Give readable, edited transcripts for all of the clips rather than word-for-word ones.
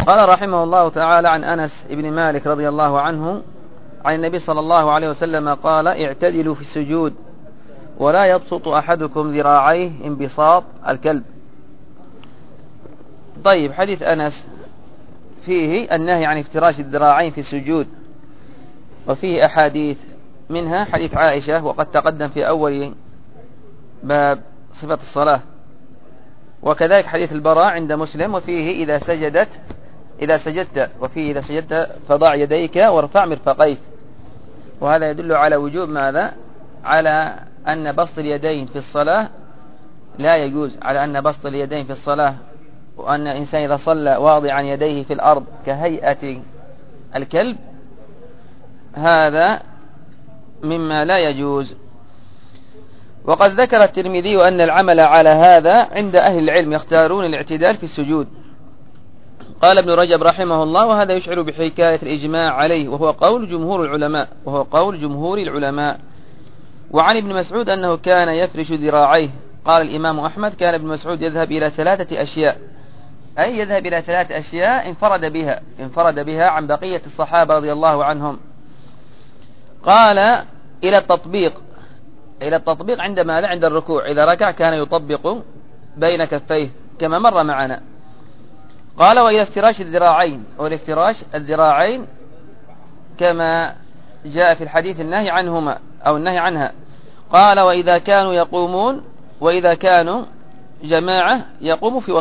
قال رحمه الله تعالى عن أنس بن مالك رضي الله عنه عن النبي صلى الله عليه وسلم قال: اعتدلوا في السجود ولا يبسط أحدكم ذراعيه انبساط الكلب. طيب، حديث أنس فيه النهي عن افتراش الذراعين في السجود، وفيه أحاديث منها حديث عائشة وقد تقدم في أول باب صفة الصلاة، وكذلك حديث البراء عند مسلم وفيه إذا سجدت فضع يديك وارفع مرفقيك. وهذا يدل على وجوب ماذا؟ على أن بسط اليدين في الصلاة لا يجوز، على أن بسط اليدين في الصلاة، وأن الإنسان إذا صلى واضعا يديه في الأرض كهيئة الكلب هذا مما لا يجوز. وقد ذكر الترمذي أن العمل على هذا عند أهل العلم يختارون الاعتدال في السجود. قال ابن رجب رحمه الله: وهذا يشعر بحكاية الإجماع عليه، وهو قول جمهور العلماء. وعن ابن مسعود أنه كان يفرش ذراعيه. قال الإمام أحمد: كان ابن مسعود يذهب إلى 3 أشياء، أي يذهب إلى 3 أشياء انفرد بها عن بقية الصحابة رضي الله عنهم. قال: إلى التطبيق عند الركوع، إذا ركع كان يطبق بين كفيه كما مر معنا. قال: وإلى افتراش الذراعين كما جاء في الحديث النهي عنها. قال: وإذا كانوا جماعة يقوم في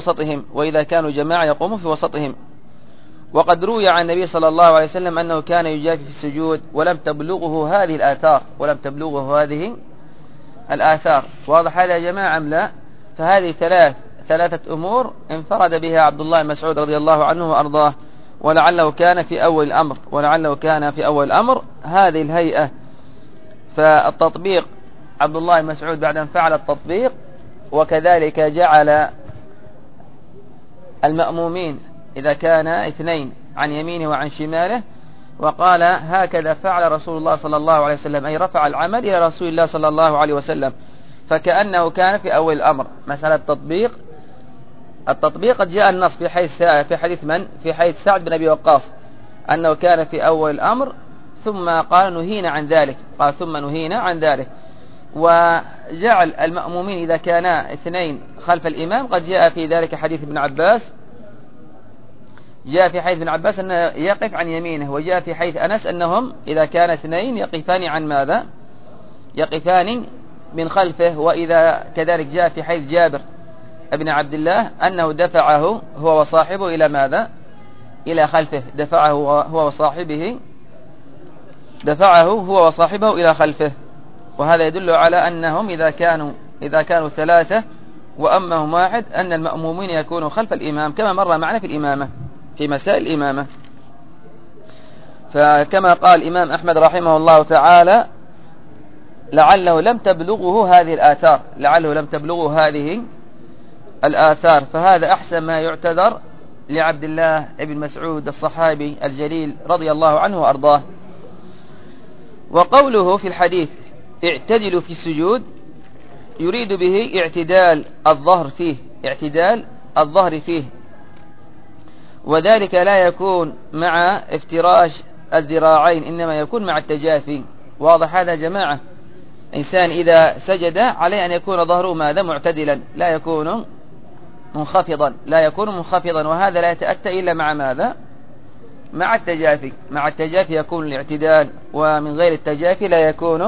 وسطهم. وقد روي عن النبي صلى الله عليه وسلم أنه كان يجافي في السجود ولم تبلغه هذه الآثار. واضح هذا يا جماعة أم لا؟ فهذه 3 أمور انفرد بها عبد الله بن مسعود رضي الله عنه وأرضاه، ولعله كان في أول الأمر هذه الهيئة. فالتطبيق عبد الله بن مسعود بعد أن فعل التطبيق، وكذلك جعل المأمومين إذا كان 2 عن يمينه وعن شماله، وقال: هكذا فعل رسول الله صلى الله عليه وسلم، أي رفع العمل إلى رسول الله صلى الله عليه وسلم، فكأنه كان في أول الأمر. مسألة التطبيق قد جاء النص في حديث سعد بن أبي وقاص أنه كان في أول الأمر، ثم قال نهينا عن ذلك. وجعل المأمومين إذا كانا 2 خلف الإمام قد جاء في ذلك حديث ابن عباس، أنه يقف عن يمينه، وجاء في حديث أنس أنهم إذا كان 2 يقفان عن ماذا؟ يقفان من خلفه. وإذا كذلك جاء في حديث جابر ابن عبد الله أنه دفعه هو وصاحبه إلى ماذا؟ إلى خلفه، دفعه هو وصاحبه إلى خلفه. وهذا يدل على أنهم إذا كانوا 3 وأمهم 1 أن المأمومين يكونوا خلف الإمام، كما مر معنا في مسائل الإمامة. فكما قال الإمام أحمد رحمه الله تعالى: لعله لم تبلغه هذه الآثار. فهذا أحسن ما يعتذر لعبد الله بن مسعود الصحابي الجليل رضي الله عنه وأرضاه. وقوله في الحديث: اعتدلوا في السجود، يريد به اعتدال الظهر فيه، وذلك لا يكون مع افتراش الذراعين، إنما يكون مع التجافي. واضح هذا يا جماعة؟ إنسان إذا سجد عليه أن يكون ظهره ماذا؟ معتدلا، لا يكون منخفضا، وهذا لا يتأتى إلا مع ماذا؟ مع التجافي يكون الاعتدال، ومن غير التجافي لا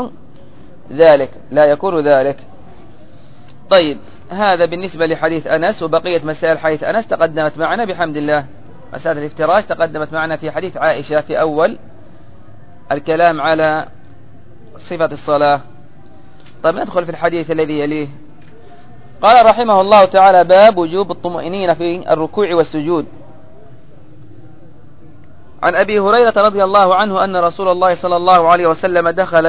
يكون ذلك. طيب، هذا بالنسبة لحديث أنس. وبقية مسائل حديث أنس تقدمت معنا بحمد الله. مسألة الافتراش تقدمت معنا في حديث عائشة في أول الكلام على صفة الصلاة. طيب، ندخل في الحديث الذي يليه. قال رحمه الله تعالى: باب وجوب الطمأنينة في الركوع والسجود. عن أبي هريرة رضي الله عنه أن رسول الله صلى الله عليه وسلم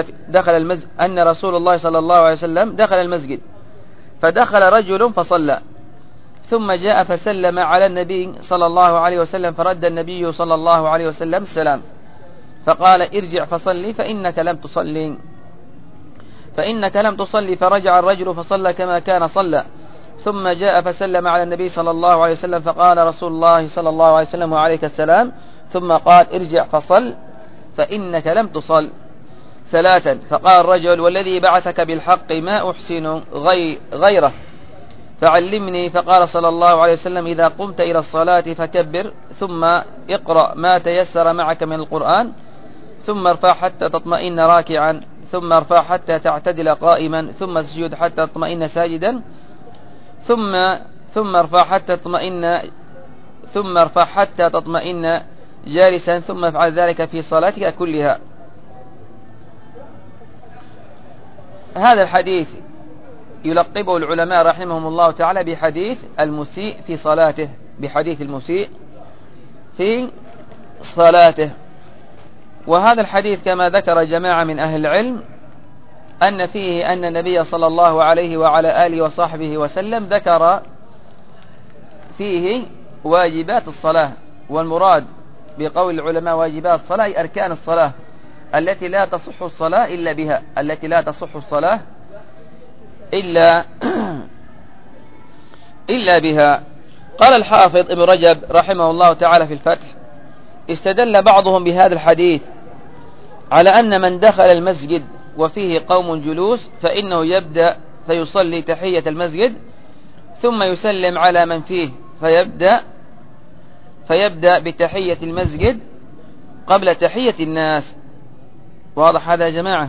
دخل المسجد، فدخل رجل فصلى، ثم جاء فسلم على النبي صلى الله عليه وسلم، فرد النبي صلى الله عليه وسلم السلام، فقال: ارجع فصلي فإنك لم تصلي. فرجع الرجل فصلى كما كان صلى، ثم جاء فسلم على النبي صلى الله عليه وسلم فقال رسول الله صلى الله عليه وسلم وعليك السلام، ثم قال ارجع فصل فإنك لم تصل. 3. فقال الرجل والذي بعثك بالحق ما أحسن غيره فعلمني. فقال صلى الله عليه وسلم إذا قمت إلى الصلاة فكبر، ثم اقرأ ما تيسر معك من القرآن، ثم ارفع حتى تطمئن راكعا، ثم ارفع حتى تعتدل قائما، ثم اسجد حتى تطمئن ساجدا، ثم ارفع حتى تطمئن جالسا، ثم افعل ذلك في صلاتك كلها. هذا الحديث يلقبه العلماء رحمهم الله تعالى بحديث المسيء في صلاته، بحديث المسيء في صلاته. وهذا الحديث كما ذكر جماعة من أهل العلم أن فيه أن النبي صلى الله عليه وعلى آله وصحبه وسلم ذكر فيه واجبات الصلاة، والمراد بقول العلماء واجبات الصلاة أي أركان الصلاة التي لا تصح الصلاة إلا بها، التي لا تصح الصلاة إلا بها. قال الحافظ ابن رجب رحمه الله تعالى في الفتح: استدل بعضهم بهذا الحديث على أن من دخل المسجد وفيه قوم جلوس فإنه يبدأ فيصلي تحية المسجد ثم يسلم على من فيه، فيبدأ بتحية المسجد قبل تحية الناس. واضح هذا يا جماعة؟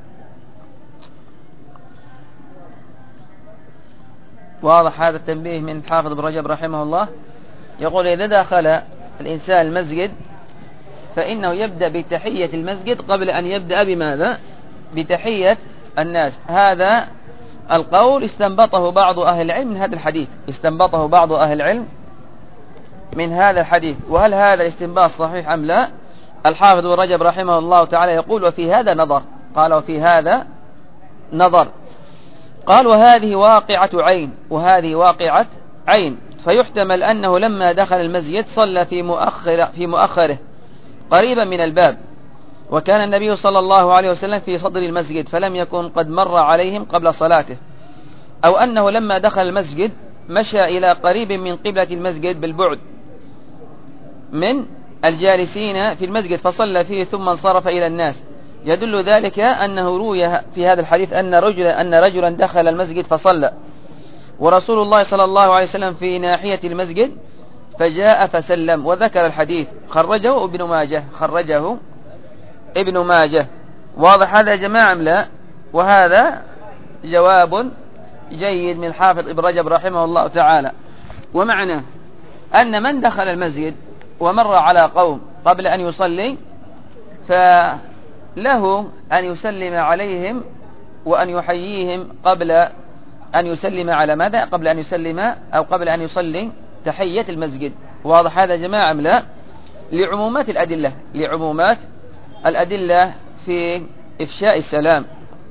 واضح هذا التنبيه من حافظ ابن رجب رحمه الله. يقول إذا دخل الإنسان المسجد فإنه يبدأ بتحية المسجد قبل أن يبدأ بماذا؟ بتحية الناس. هذا القول استنبطه بعض أهل العلم من هذا الحديث، استنبطه بعض أهل العلم من هذا الحديث. وهل هذا الاستنباط صحيح أم لا؟ الحافظ ابن رجب رحمه الله تعالى يقول وفي هذا نظر. قال وفي هذا نظر. قال وهذه واقعة عين، وهذه واقعة عين، فيحتمل أنه لما دخل المسجد صلى في مؤخره قريبا من الباب، وكان النبي صلى الله عليه وسلم في صدر المسجد فلم يكن قد مر عليهم قبل صلاته، أو أنه لما دخل المسجد مشى إلى قريب من قبلة المسجد بالبعد من الجالسين في المسجد فصلى فيه ثم انصرف إلى الناس. يدل ذلك أنه روي في هذا الحديث أن رجلا دخل المسجد فصلى، ورسول الله صلى الله عليه وسلم في ناحية المسجد فجاء فسلم. وذكر الحديث خرجه ابن ماجه. واضح هذا يا جماعة أم لا؟ وهذا جواب جيد من الحافظ ابن رجب رحمه الله تعالى. ومعنى أن من دخل المسجد ومر على قوم قبل أن يصلي فله أن يسلم عليهم وأن يحييهم قبل أن يسلم على ماذا؟ قبل أن يسلم أو قبل أن يصلي تحية المسجد. واضح هذا يا جماعة أم لا؟ لعمومات الأدلة في إفشاء السلام.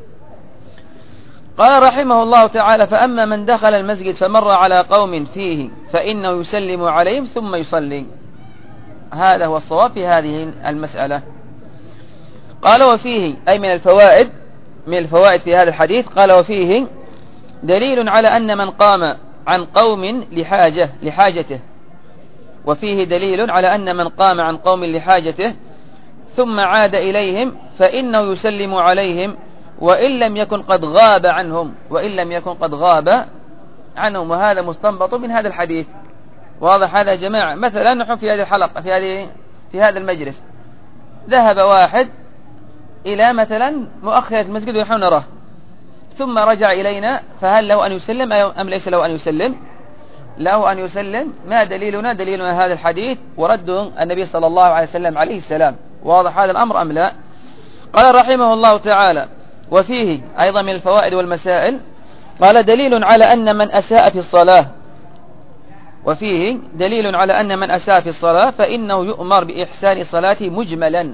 قال رحمه الله تعالى فأما من دخل المسجد فمر على قوم فيه فإنه يسلم عليهم ثم يصلي. هذا هو الصواب في هذه المسألة. قال وفيه أي من الفوائد في هذا الحديث، قال وفيه دليل على أن من قام عن قوم لحاجته، وفيه دليل على أن من قام عن قوم لحاجته ثم عاد إليهم فإنه يسلم عليهم وإن لم يكن قد غاب عنهم. وهذا مستنبط من هذا الحديث. واضح هذا يا جماعة؟ مثلا نحن في هذه الحلقة في هذا المجلس ذهب واحد إلى مثلا مؤخرة المسجد ونحن نراه ثم رجع إلينا، فهل له أن يسلم أم ليس له أن يسلم؟ له أن يسلم. ما دليلنا هذا الحديث ورد النبي صلى الله عليه وسلم عليه السلام. واضح هذا الأمر أم لا؟ قال رحمه الله تعالى وفيه أيضا من الفوائد والمسائل، قال دليل على أن من أساء في الصلاة فإنه يؤمر بإحسان صلاته مجملا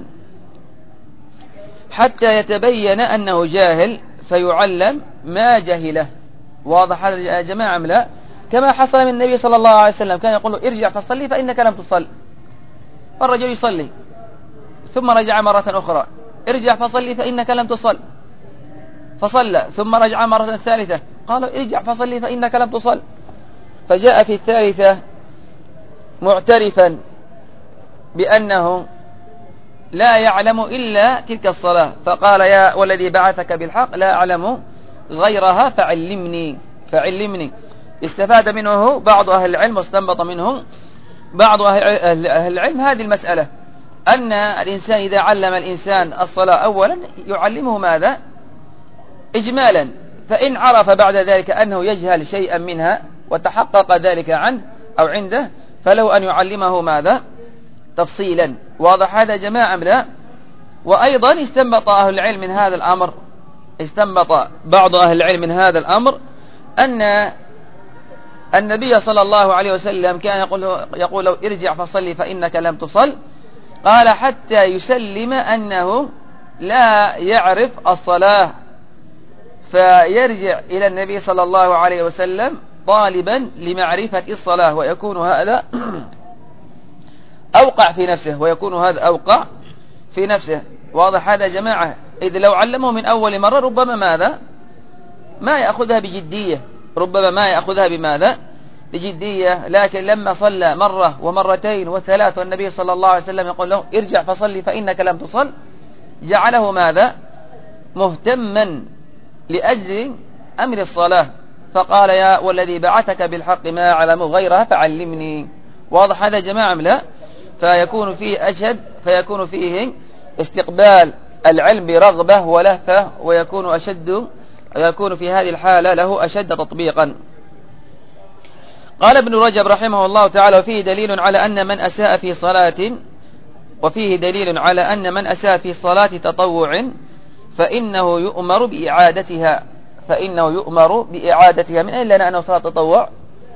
حتى يتبين أنه جاهل فيعلم ما جهله. واضح هذا يا جماعة أم لا؟ كما حصل من النبي صلى الله عليه وسلم، كان يقول له ارجع فصلي فإنك لم تصل، فالرجل يصلي ثم رجع مرة أخرى، ارجع فصلي فإنك لم تصل، فصلى ثم رجع مرة ثالثة قالوا ارجع فصلي فإنك لم تصل. فجاء في الثالثة معترفا بأنه لا يعلم إلا تلك الصلاة، فقال يا والذي بعثك بالحق لا أعلم غيرها فعلمني. استفاد منه بعض أهل العلم واستنبط منه بعض أهل العلم هذه المسألة، أن الإنسان إذا علم الإنسان الصلاة أولا يعلمه ماذا؟ إجمالا، فإن عرف بعد ذلك أنه يجهل شيئا منها وتحقق ذلك عنه أو عنده فله أن يعلمه ماذا؟ تفصيلا. واضح هذا جماعة لا؟ وأيضا استنبط أهل العلم من هذا الأمر، استنبط بعض أهل العلم من هذا الأمر أن النبي صلى الله عليه وسلم كان يقول له ارجع فصلي فإنك لم تصل، قال حتى يسلم أنه لا يعرف الصلاة، فيرجع إلى النبي صلى الله عليه وسلم طالبا لمعرفة الصلاة، ويكون هذا أوقع في نفسه واضح هذا جماعة؟ إذ لو علمه من أول مرة ربما ماذا؟ ما يأخذها بجدية، بماذا؟ بجدية. لكن لما صلى مرة ومرتين وثلاث والنبي صلى الله عليه وسلم يقول له ارجع فصلي فإنك لم تصل، جعله ماذا؟ مهتما لأجل أمر الصلاة، فقال يا والذي بعثك بالحق ما أعلم غيرها فعلمني. واضح هذا جماعة لا؟ فيكون فيه استقبال العلم برغبة ولهفة، ويكون في هذه الحالة له أشد تطبيقا. قال ابن رجب رحمه الله تعالى وفيه دليل على أن من أساء في صلاة تطوع فإنه يؤمر بإعادتها. من أين لنا أنه صلاة تطوع؟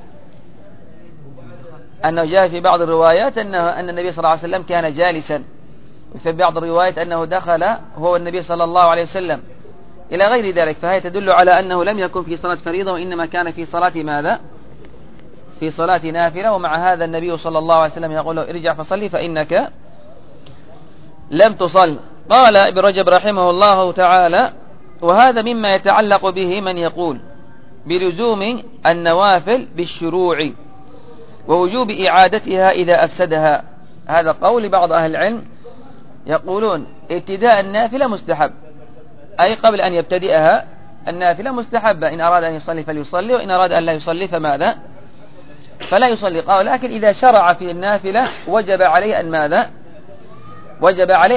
أنه جاء في بعض الروايات أن النبي صلى الله عليه وسلم كان جالسا، في بعض الروايات أنه دخل هو النبي صلى الله عليه وسلم إلى غير ذلك، فهي تدل على أنه لم يكن في صلاة فريضة وإنما كان في صلاة ماذا؟ في صلاة نافلة. ومع هذا النبي صلى الله عليه وسلم يقول له ارجع فصلي فإنك لم تصل. قال ابن رجب رحمه الله تعالى وهذا مما يتعلق به من يقول بلزوم النوافل بالشروع ووجوب إعادتها إذا أفسدها. هذا قول بعض أهل العلم، يقولون ابتداء النافلة مستحب، أي قبل أن يبتدئها النافلة مستحبة، إن أراد أن يصلي فليصلي، وإن أراد أن لا يصلي فماذا؟ فلا يصلي. قال لكن إذا شرع في النافلة وجب عليه أن ماذا؟ وجب عليه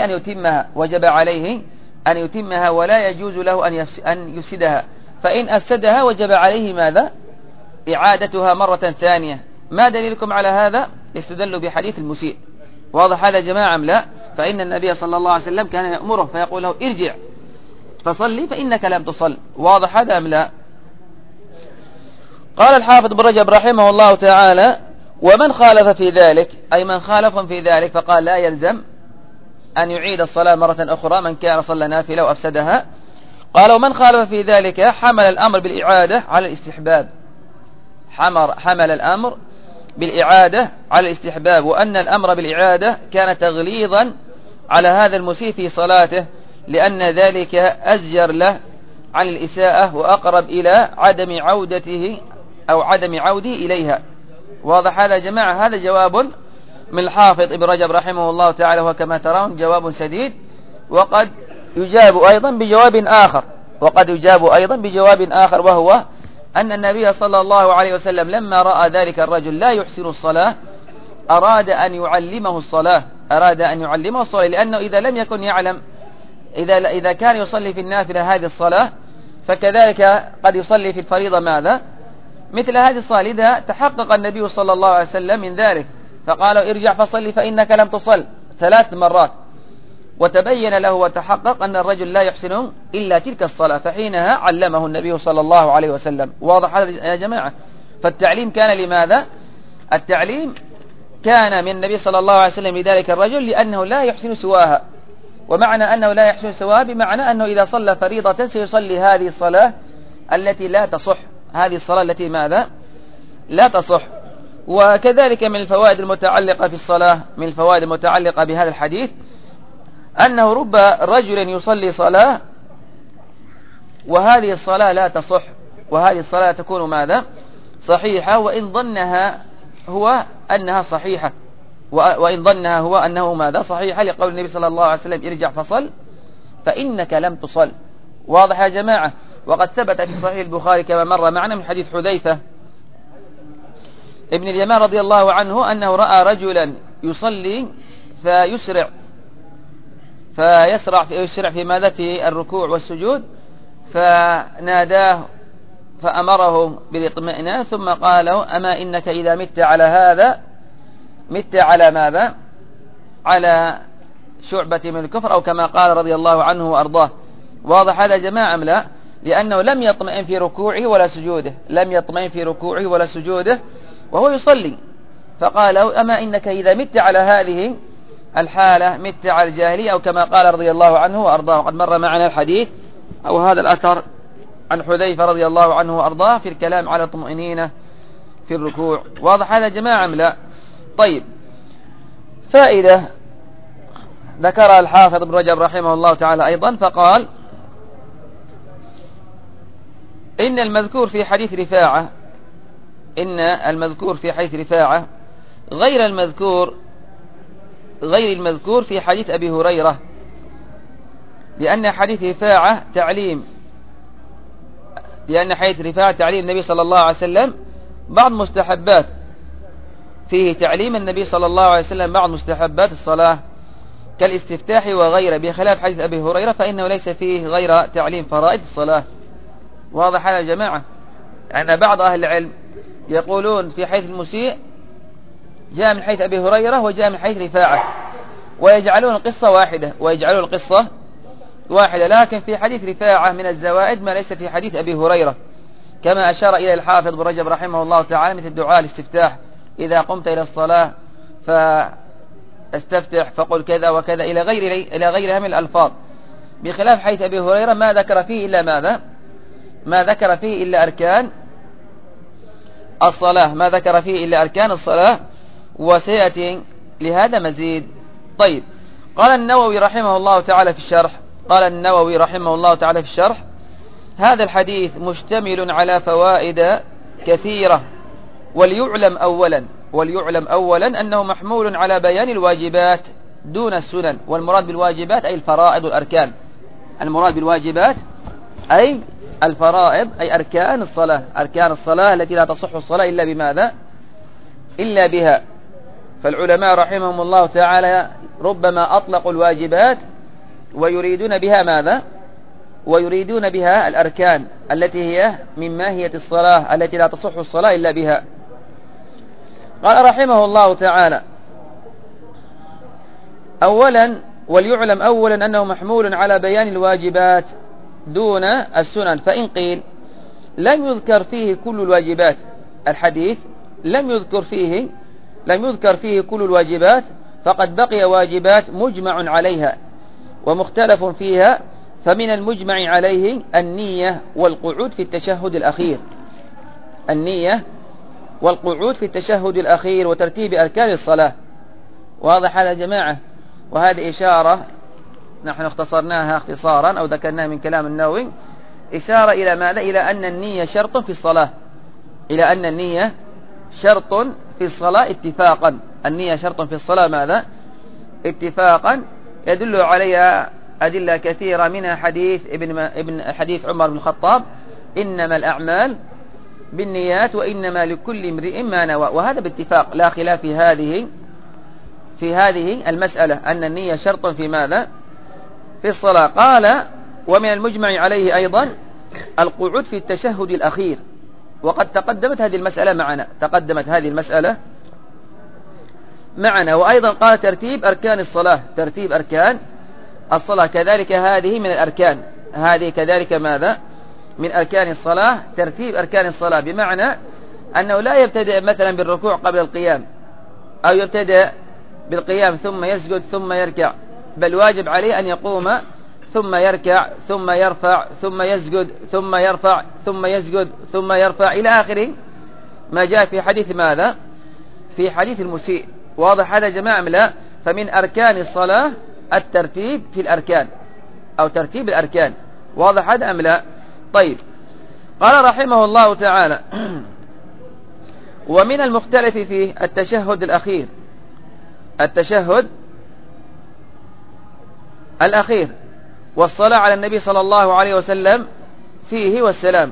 أن يتمها ولا يجوز له أن يفسدها، فإن أفسدها وجب عليه ماذا؟ إعادتها مرة ثانية. ما دليلكم على هذا؟ استدلوا بحديث المسيء. واضح هذا جماعة أم لا؟ فإن النبي صلى الله عليه وسلم كان يأمره فيقول له ارجع فصلي فإنك لم تصل. واضح هذا أم لا؟ قال الحافظ ابن رجب رحمه الله تعالى ومن خالف في ذلك، أي من خالفهم في ذلك فقال لا يلزم أن يعيد الصلاة مرة أخرى من كان صلى نافلة وأفسدها. قال ومن خالف في ذلك حمل الأمر بالإعادة على الاستحباب، حمل الأمر بالإعادة على الاستحباب، وأن الأمر بالإعادة كان تغليظا على هذا المسيء في صلاته، لأن ذلك أزجر له عن الإساءة وأقرب إلى عدم عودته أو عدم عوده إليها. واضح هذا جماعة؟ هذا جواب من الحافظ ابن رجب رحمه الله تعالى، وكما ترون جواب سديد، وقد يجاب أيضا بجواب آخر، وهو أن النبي صلى الله عليه وسلم لما رأى ذلك الرجل لا يحسن الصلاة أراد أن يعلمه الصلاة، لأنه إذا لم يكن يعلم، إذا كان يصلي في النافلة هذه الصلاة فكذلك قد يصلي في الفريضة ماذا؟ مثل هذه الصلاة. إذا تحقق النبي صلى الله عليه وسلم من ذلك فقال ارجع فصلي فإنك لم تصل 3 مرات، وتبين له وتحقق أن الرجل لا يحسن إلا تلك الصلاة، فحينها علمه النبي صلى الله عليه وسلم. واضح هذا يا جماعة؟ فالتعليم كان لماذا؟ التعليم كان من النبي صلى الله عليه وسلم لذلك الرجل لأنه لا يحسن سواها، ومعنى أنه لا يحسن سواها بمعنى أنه إذا صلى فريضة سيصلي هذه الصلاة التي لا تصح، هذه الصلاة التي ماذا؟ لا تصح. وكذلك من الفوائد المتعلقة في الصلاة، من الفوائد المتعلقة بهذا الحديث أنه رب رجل يصلي صلاة وهذه الصلاة لا تصح، وهذه الصلاة تكون ماذا؟ صحيحة، وإن ظنها هو أنها صحيحة، وإن ظنها هو أنه ماذا؟ صحيحة، لقول النبي صلى الله عليه وسلم ارجع فصل فإنك لم تصل. واضح يا جماعة؟ وقد ثبت في صحيح البخاري كما مر معنا من حديث حذيفة ابن اليمان رضي الله عنه أنه رأى رجلا يصلي فيسرع في ماذا؟ في الركوع والسجود، فناداه فأمره بالاطمئنان، ثم قال له أما إنك إذا مت على هذا مت على ماذا؟ على شعبة من الكفر، أو كما قال رضي الله عنه وأرضاه. واضح هذا يا جماعة أم لا؟ لأنه لم يطمئن في ركوعه ولا سجوده، لم يطمئن في ركوعه ولا سجوده وهو يصلي، فقال له أما إنك إذا مت على هذه الحالة مت على الجاهلية، أو كما قال رضي الله عنه وأرضاه. وقد مر معنا الحديث أو هذا الأثر عن حذيفة رضي الله عنه وأرضاه في الكلام على الطمأنينة في الركوع. واضح هذا يا جماعة أم لا؟ طيب، فائدة ذكرها الحافظ ابن رجب رحمه الله تعالى أيضا، فقال إن المذكور في حديث رفاعة غير المذكور في حديث أبي هريرة، لأن حديث رفاعة تعليم النبي صلى الله عليه وسلم بعض مستحبات، فيه تعليم النبي صلى الله عليه وسلم بعض مستحبات الصلاة كالاستفتاح وغيره، بخلاف حديث أبي هريرة فإنه ليس فيه غير تعليم فرائض الصلاة. واضح هذا يا جماعة؟ أن بعض أهل العلم يقولون في حديث المسيء جاء من حديث أبي هريرة وجاء من حديث رفاعة، ويجعلون القصة واحدة، لكن في حديث رفاعة من الزوائد ما ليس في حديث أبي هريرة، كما أشار إلى الحافظ ابن رجب رحمه الله تعالى، مثل دعاء الاستفتاح إذا قمت إلى الصلاة فاستفتح فقل كذا وكذا إلى غيرها من الألفاظ، بخلاف حديث أبي هريرة ما ذكر فيه إلا ماذا؟ ما ذكر فيه إلا أركان الصلاة، وسيأتي لهذا مزيد. طيب، قال النووي رحمه الله تعالى في الشرح هذا الحديث مشتمل على فوائد كثيرة، وليعلم أولا أنه محمول على بيان الواجبات دون السنن، والمراد بالواجبات أي الفرائض والأركان، أي الفرائض أي أركان الصلاة التي لا تصح الصلاة إلا بماذا؟ إلا بها. فالعلماء رحمهم الله تعالى ربما أطلقوا الواجبات ويريدون بها ماذا؟ ويريدون بها الأركان التي هي من ماهية الصلاة التي لا تصح الصلاة إلا بها. قال رحمه الله تعالى وليعلم أولا أنه محمول على بيان الواجبات دون السنن، فإن قيل لم يذكر فيه كل الواجبات، الحديث لم يذكر فيه كل الواجبات، فقد بقي واجبات مجمع عليها ومختلف فيها، فمن المجمع عليه النية والقعود في التشهد الأخير وترتيب أركان الصلاة. واضح هذا يا جماعة؟ وهذه إشارة نحن اختصرناها اختصارا أو ذكرناها من كلام النووي، إشارة إلى ماذا؟ إلى أن النية شرط في الصلاة، اتفاقا. ماذا؟ اتفاقا، يدل عليها أدلة كثيرة، منها حديث عمر بن الخطاب إنما الأعمال بالنيات وإنما لكل امرئ ما نوى، وهذا باتفاق لا خلاف في هذه المسألة أن النية شرط في ماذا؟ في الصلاة. قال ومن المجمع عليه أيضا القعود في التشهد الأخير، وقد تقدمت هذه المسألة معنا. وأيضا قال ترتيب أركان الصلاة كذلك، هذه من الأركان، هذه كذلك ماذا؟ من أركان الصلاة، ترتيب أركان الصلاة، بمعنى أنه لا يبتدأ مثلا بالركوع قبل القيام، أو يبتدأ بالقيام ثم يسجد ثم يركع، بل واجب عليه أن يقوم ثم يركع ثم يرفع ثم يسجد ثم يرفع ثم يسجد ثم يرفع إلى آخره ما جاء في حديث ماذا؟ في حديث المسيء. واضح هذا يا جماعة؟ لا. فمن أركان الصلاة الترتيب في الأركان أو ترتيب الأركان. واضح هذا أم لا؟ طيب، قال رحمه الله تعالى: ومن المختلف فيه التشهد الأخير. التشهد الأخير والصلاة على النبي صلى الله عليه وسلم فيه والسلام.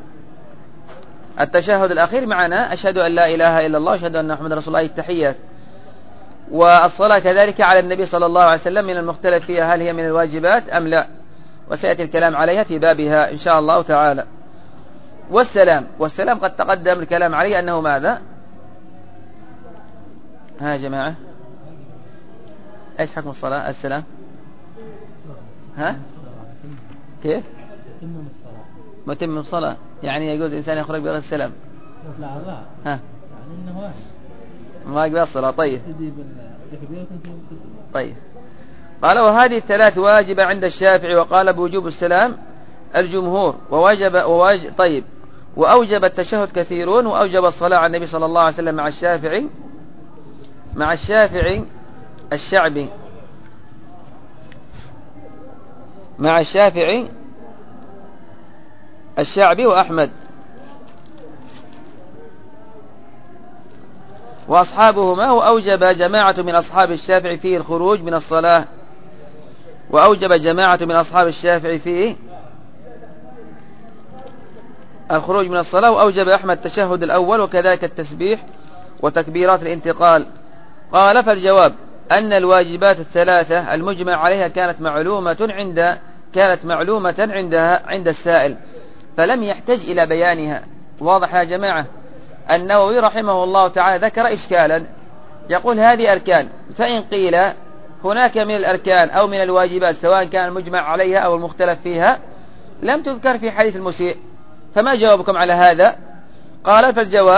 التشهد الأخير معنا أشهد أن لا إله إلا الله وأشهد أن محمدا رسول الله، التحيات. والصلاة كذلك على النبي صلى الله عليه وسلم من المختلف فيها هل هي من الواجبات أم لا، وسيأتي الكلام عليها في بابها إن شاء الله تعالى. والسلام قد تقدم الكلام عليه أنه ماذا؟ ها يا جماعة، ايش حكم الصلاة؟ السلام ها كيف؟ متم الصلاة يعني يجوز الإنسان يخرج بغير السلام؟ لا ها يعني إنه واحد ما يقبل الصلاة. طيب قال: وهذه الثلاث واجبة عند الشافعي، وقال بوجوب السلام الجمهور، طيب وأوجب التشهد كثيرون، وأوجب الصلاة على النبي صلى الله عليه وسلم مع الشافعي الشعبي، مع الشافعي الشعبي وأحمد وأصحابهما. وأوجب جماعة من أصحاب الشافعي فيه الخروج من الصلاة، وأوجب جماعة من أصحاب الشافعي فيه الخروج من الصلاة، وأوجب أحمد التشهد الأول وكذلك التسبيح وتكبيرات الانتقال. قال: فالجواب أن الواجبات الثلاثة المجمع عليها كانت معلومة عند السائل، فلم يحتج إلى بيانها. واضح يا جماعة؟ النووي رحمه الله تعالى ذكر إشكالا، يقول هذه أركان، فإن قيل هناك من الأركان أو من الواجبات سواء كان المجمع عليها أو المختلف فيها لم تذكر في حديث المسيء، فما جوابكم على هذا؟ قال: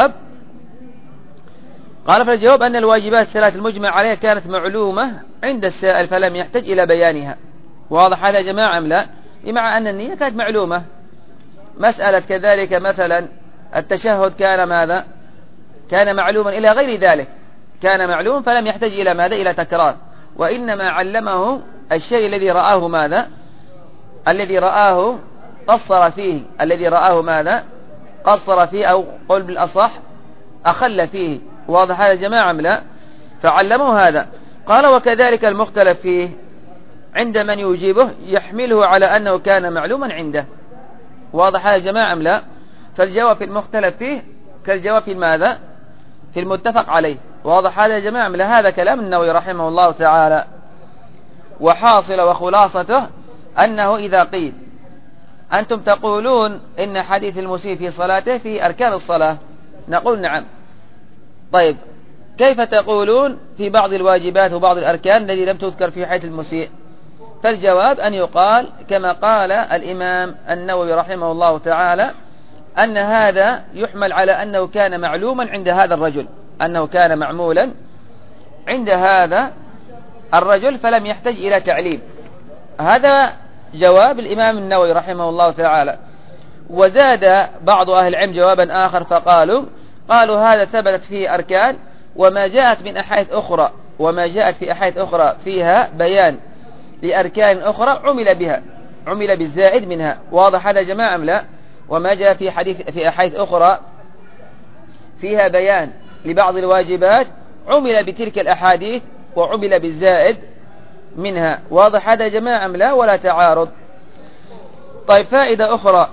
فالجواب أن الواجبات الثلاث المجمع عليها كانت معلومة عند السائل فلم يحتج إلى بيانها. واضح هذا يا جماعة أم لا؟ بمعنى أن النية كانت معلومة. مسألة كذلك مثلا التشهد كان ماذا؟ كان معلوما إلى غير ذلك، كان معلوم فلم يحتج إلى ماذا؟ إلى تكرار، وإنما علمه الشيء الذي رآه ماذا؟ الذي رآه قصر فيه، الذي رآه ماذا؟ قصر فيه، أو قول بالأصح أخل فيه. واضح هذا يا جماعة أم لا؟ فعلمه هذا. قال: وكذلك المختلف فيه عند من يجيبه يحمله على أنه كان معلوما عنده. واضح هذا يا جماعة أم لا؟ فالجواب في المختلف فيه كالجواب في ماذا؟ في المتفق عليه. واضح هذا يا جماعة أم لا؟ هذا كلام النووي رحمه الله تعالى. وحاصل وخلاصته أنه إذا قيل أنتم تقولون إن حديث المسيء في صلاته في أركان الصلاة، نقول نعم. طيب كيف تقولون في بعض الواجبات وبعض الأركان الذي لم تذكر في حديث المسيء؟ فالجواب أن يقال كما قال الإمام النووي رحمه الله تعالى، أن هذا يحمل على أنه كان معلوما عند هذا الرجل، أنه كان معمولا عند هذا الرجل فلم يحتج إلى تعليم. هذا جواب الإمام النووي رحمه الله تعالى. وزاد بعض أهل العلم جوابا آخر فقالوا هذا ثبتت فيه أركان، وما جاءت من أحاديث أخرى، وما جاءت في أحاديث أخرى فيها بيان لأركان أخرى عمل بالزائد منها. واضح هذا يا جماعة أم لا؟ وما جاء في أحاديث أخرى فيها بيان لبعض الواجبات عمل بتلك الأحاديث وعمل بالزائد منها. واضح هذا يا جماعة أم لا؟ ولا تعارض. طيب فائدة أخرى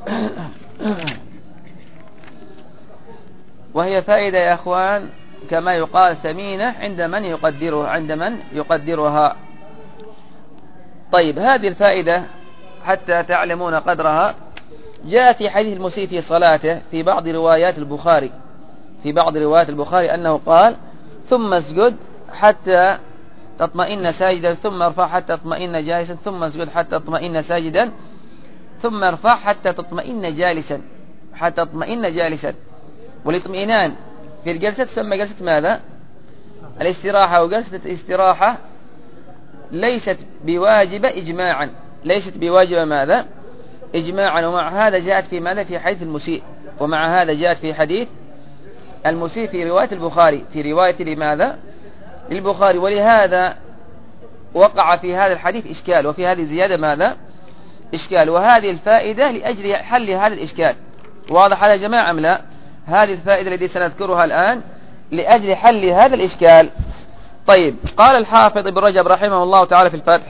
وهي فائدة يا أخوان كما يقال ثمينة عند من يقدرها. طيب هذه الفائدة حتى تعلمون قدرها جاء في حديث المسيء في صلاته في بعض روايات البخاري أنه قال: ثم اسجد حتى تطمئن ساجدا، ثم ارفع حتى تطمئن جالسا، ثم اسجد حتى تطمئن ساجدا، ثم ارفع حتى تطمئن جالسا. والاطمئنان في الجلسة تسمى جلسة ماذا؟ الاستراحة. وجلسة الاستراحة ليست بواجبة ماذا؟ إجماعا. ومع هذا جاءت في ماذا؟ في حديث المسيء. ومع هذا جاءت في حديث المسيء في رواية البخاري، في رواية لماذا؟ للبخاري. ولهذا وقع في هذا الحديث إشكال، وفي هذه الزيادة ماذا؟ إشكال. وهذه الفائدة لأجل حل هذا الإشكال، واضح هذا يا جماعة أم لا؟ هذه الفائدة التي سنذكرها الآن لأجل حل هذا الإشكال. طيب، قال الحافظ ابن رجب رحمه الله تعالى في الفتح: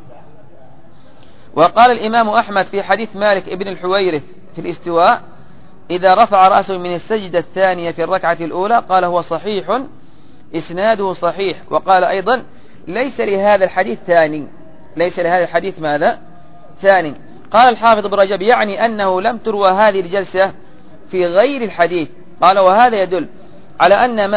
وقال الإمام أحمد في حديث مالك ابن الحويرث في الاستواء: إذا رفع رأسه من السجدة الثانية في الركعة الأولى، قال هو صحيح إسناده صحيح. وقال أيضا: ليس لهذا الحديث ثاني. ليس لهذا الحديث ماذا؟ ثاني. قال الحافظ ابن رجب: يعني أنه لم تروى هذه الجلسة في غير الحديث. قال: وهذا يدل على أن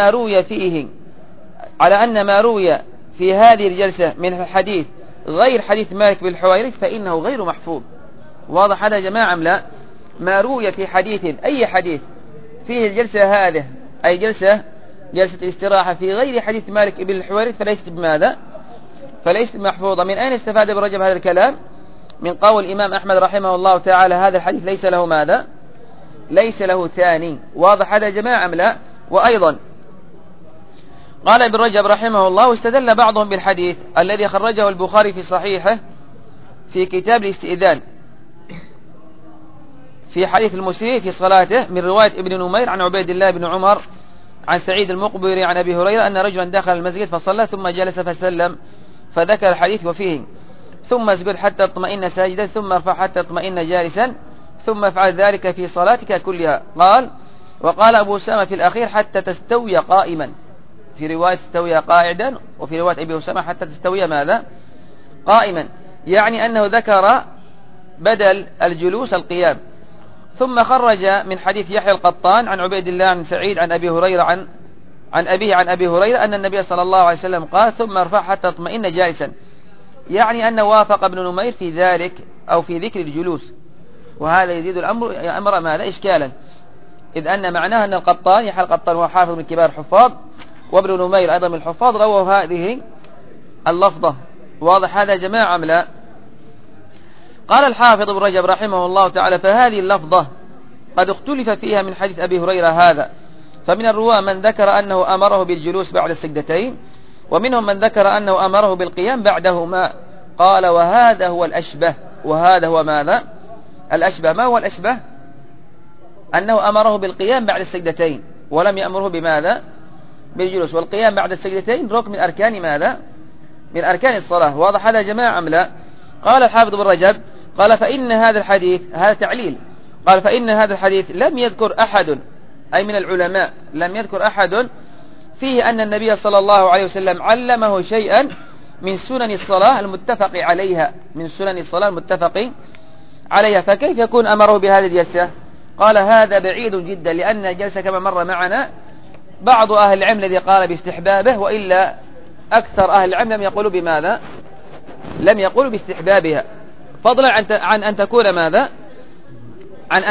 ما روي في هذه الجلسة من الحديث غير حديث مالك بن الحويرث فإنه غير محفوظ. واضح هذا يا جماعة أم لا؟ ما روي في حديث، أي حديث فيه الجلسة هذه، أي جلسة الاستراحة في غير حديث مالك بن الحويرث، فليست بماذا؟ فليست محفوظة. من أين استفاد ابن رجب هذا الكلام؟ من قول الإمام أحمد رحمه الله تعالى: هذا الحديث ليس له ماذا؟ ليس له ثاني. واضح هذا يا جماعة أم لا؟ وأيضا قال ابن رجب رحمه الله: واستدل بعضهم بالحديث الذي خرجه البخاري في صحيحه في كتاب الاستئذان في حديث المسيء في صلاته من رواية ابن نمير عن عبيد الله بن عمر عن سعيد المقبري عن أبي هريرة أن رجلا دخل المسجد فصلى ثم جلس فسلم، فذكر الحديث وفيه: ثم اسجد حتى اطمئن ساجدا، ثم ارفع حتى اطمئن جالسا، ثم افعل ذلك في صلاتك كلها. وقال أبو أسامة في الأخير: حتى تستوي قائما، في رواية تستوي قاعدا، وفي رواية أبي أسامة حتى تستوي ماذا؟ قائما. يعني أنه ذكر بدل الجلوس القيام. ثم خرج من حديث يحيى القطان عن عبيد الله عن سعيد عن أبي هريرة عن أبيه عن أبي هريرة أن النبي صلى الله عليه وسلم قال: ثم ارفع حتى اطمئن جالسا. يعني أنه وافق ابن نمير في ذلك أو في ذكر الجلوس، وهذا يزيد الأمر ماذا؟ إشكالا، إذ أن معناه أن القطان، يحيى القطان هو حافظ من كبار الحفاظ، وابن نمير أيضا من الحفاظ، رووا هذه اللفظة. واضح هذا يا جماعة أم لا؟ قال الحافظ ابن رجب رحمه الله تعالى: فهذه اللفظة قد اختلف فيها من حديث أبي هريرة هذا، فمن الرواة من ذكر أنه أمره بالجلوس بعد السجدتين، ومنهم من ذكر أنه أمره بالقيام بعدهما. قال: وهذا هو الأشبه. وهذا هو ماذا؟ الأشبه. ما هو الأشبه؟ أنه أمره بالقيام بعد السجدتين ولم يأمره بماذا؟ بالجلوس. والقيام بعد السجدتين ركن من أركان ماذا؟ من أركان الصلاة. واضح هذا يا جماعة أم لا؟ قال الحافظ بن رجب: قال: فإن هذا الحديث، هذا تعليل، قال: فإن هذا الحديث لم يذكر أحد، أي من العلماء لم يذكر أحد فيه أن النبي صلى الله عليه وسلم علمه شيئا من سنن الصلاة المتفق عليها، من سنن الصلاة المتفق عليها، فكيف يكون أمره بهذه الجلسة؟ قال: هذا بعيد جدا، لأن الجلسة كما مر معنا بعض أهل العلم الذي قال باستحبابه، وإلا أكثر أهل العلم لم يقولوا بماذا؟ لم يقولوا باستحبابها، فضلا عن أن تكون ماذا؟ عن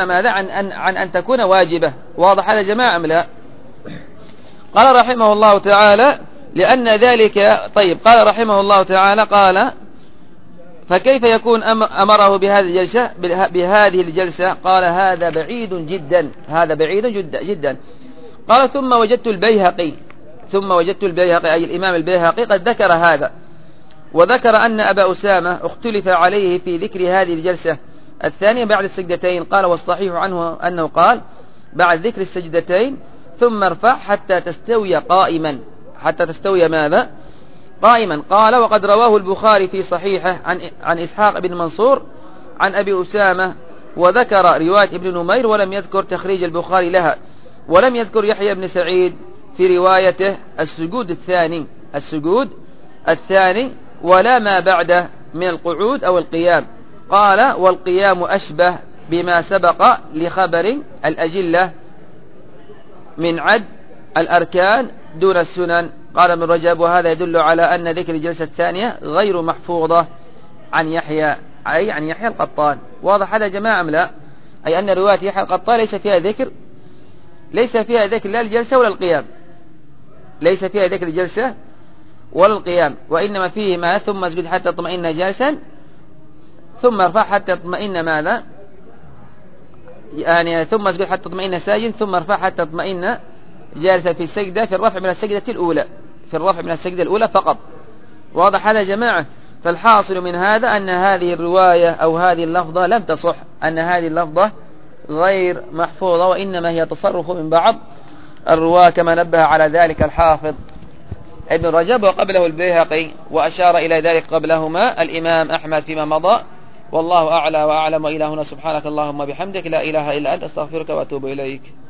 أن تكون واجبة. واضح هذا يا جماعة أم لا؟ قال رحمه الله تعالى: لأن ذلك. طيب، قال رحمه الله تعالى: قال: فكيف يكون أمره بهذه الجلسة؟ قال: هذا بعيد جدا، هذا بعيد جدا. قال: ثم وجدت البيهقي، أي الإمام البيهقي قد ذكر هذا، وذكر أن أبا أسامة اختلف عليه في ذكر هذه الجلسة الثانية بعد السجدتين. قال: والصحيح عنه أنه قال بعد ذكر السجدتين: ثم ارفع حتى تستوي قائما. حتى تستوي ماذا؟ قائما. قال: وقد رواه البخاري في صحيحه عن إسحاق بن منصور عن أبي أسامة، وذكر رواية ابن نمير، ولم يذكر تخريج البخاري لها، ولم يذكر يحيى بن سعيد في روايته السجود الثاني ولا ما بعده من القعود أو القيام. قال: والقيام أشبه بما سبق لخبر الأجلة من عد الأركان دون السنن. قال ابن رجب: وهذا يدل على أن ذكر الجلسة الثانية غير محفوظة عن يحيى، أي عن يحيى القطان. واضح هذا يا جماعة أم لا؟ أي أن رواية يحيى القطان ليس فيها ذكر لا الجلسة ولا القيام، ليس فيها ذكر الجلسة ولا القيام، وإنما فيه ما: ثم اسجد حتى تطمئن جالسا، ثم ارفع حتى تطمئن ماذا؟ يعني ثم اسجد حتى تطمئن ساجد، ثم ارفع حتى تطمئن جالسا، في السجدة، في الرفع من السجدة الأولى، فقط. واضح هذا يا جماعة؟ فالحاصل من هذا أن هذه الرواية أو هذه اللفظة لم تصح، أن هذه اللفظة غير محفوظة، وإنما هي تصرف من بعض الرواة كما نبه على ذلك الحافظ ابن رجب وقبله البيهقي، وأشار إلى ذلك قبلهما الإمام أحمد فيما مضى. والله أعلى وأعلم، وإلى هنا سبحانك اللهم بحمدك لا إله إلا أنت أستغفرك وأتوب إليك.